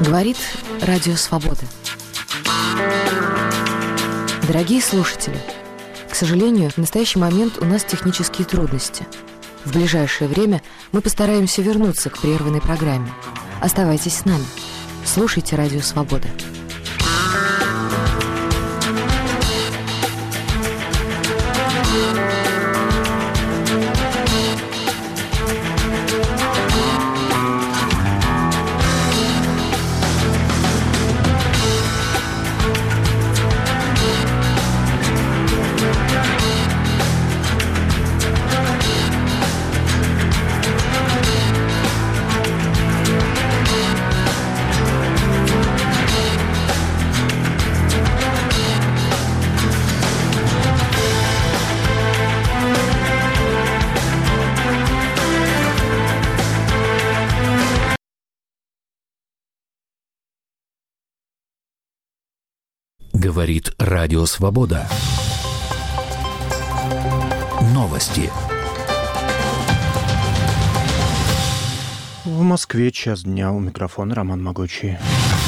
Говорит Радио Свобода. Дорогие слушатели, к сожалению, в настоящий момент у нас технические трудности. В ближайшее время мы постараемся вернуться к прерванной программе. Оставайтесь с нами. Слушайте Радио Свобода. Говорит Радио Свобода. Новости. В Москве час дня. У микрофона Роман Могучий.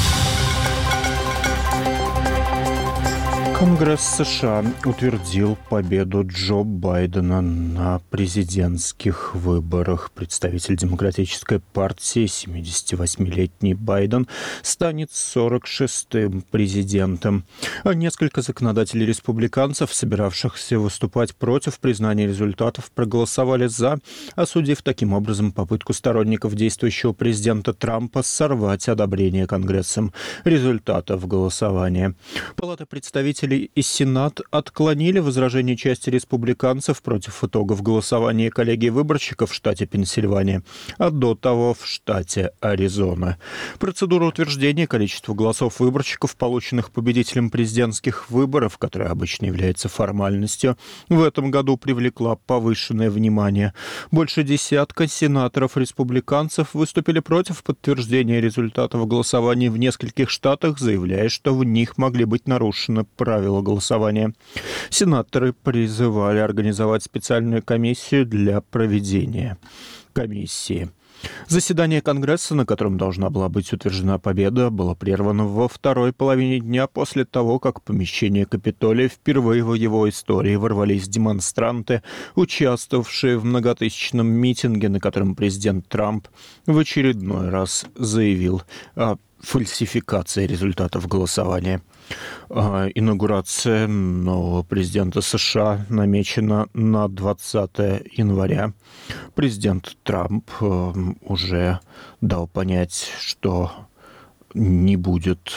Конгресс США утвердил победу Джо Байдена на президентских выборах. Представитель Демократической партии, 78-летний Байден, станет 46-м президентом. А несколько законодателей-республиканцев, собиравшихся выступать против признания результатов, проголосовали «за», осудив таким образом попытку сторонников действующего президента Трампа сорвать одобрение Конгрессом результатов голосования. Палата представителей и Сенат отклонили возражения части республиканцев против итогов голосования коллегии выборщиков в штате Пенсильвания, а до того в штате Аризона. Процедура утверждения количества голосов выборщиков, полученных победителем президентских выборов, которая обычно является формальностью, в этом году привлекла повышенное внимание. Больше десятка сенаторов-республиканцев выступили против подтверждения результатов голосования в нескольких штатах, заявляя, что в них могли быть нарушены правила голосования. Сенаторы призывали организовать специальную комиссию для проведения комиссии. Заседание Конгресса, на котором должна была быть утверждена победа, было прервано во второй половине дня после того, как в помещение Капитолия впервые в его истории ворвались демонстранты, участвовавшие в многотысячном митинге, на котором президент Трамп в очередной раз заявил о фальсификации результатов голосования. Инаугурация нового президента США намечена на 20 января. Президент Трамп уже дал понять, что не будет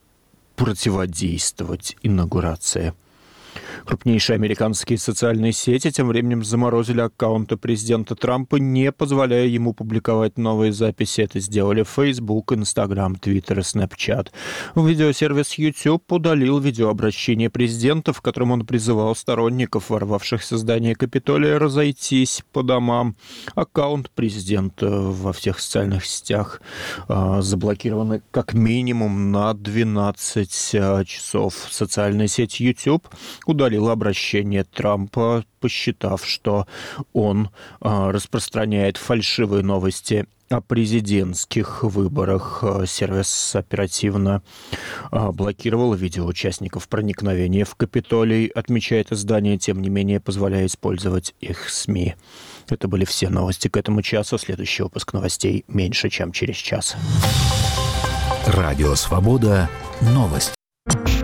противодействовать инаугурации. Крупнейшие американские социальные сети тем временем заморозили аккаунты президента Трампа, не позволяя ему публиковать новые записи. Это сделали Facebook, Instagram, Twitter и Snapchat. Видеосервис YouTube удалил видеообращение президента, в котором он призывал сторонников, ворвавшихся в здание Капитолия, разойтись по домам. Аккаунт президента во всех социальных сетях заблокированы как минимум на 12 часов. Социальная сеть YouTube удалила обращение Трампа, посчитав, что он распространяет фальшивые новости о президентских выборах. Сервис оперативно блокировал видео участников проникновения в Капитолий, отмечает издание, тем не менее позволяя использовать их СМИ. Это были все новости к этому часу. Следующий выпуск новостей меньше, чем через час. Радио Свобода. Новости.